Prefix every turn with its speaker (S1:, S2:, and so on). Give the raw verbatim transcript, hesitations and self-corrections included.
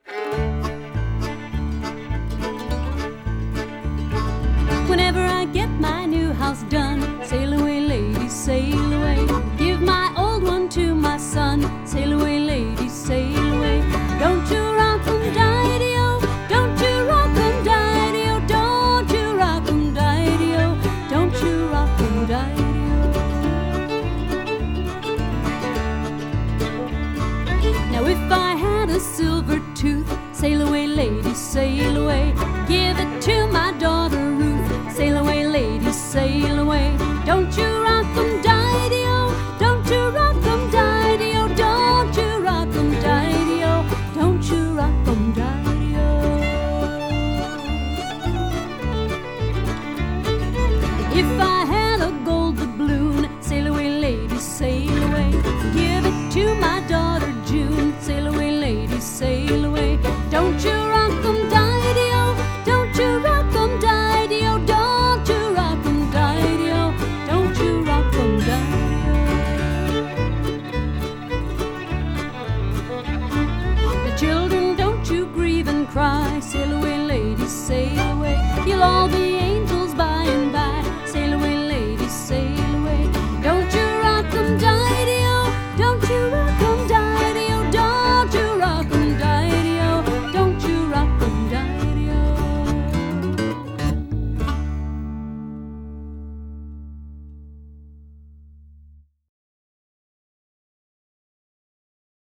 S1: Whenever I get my new house done, sail away, ladies, sail away. Give my old one to my son, sail away, ladies, sail away. Don't you rock 'em, die-de-o, don't you rock 'em, die-de-o, don't you rock 'em, die-de-o, don't you rock 'em, die-de-o. Now if I had a silver tooth, sail away, ladies, sail away.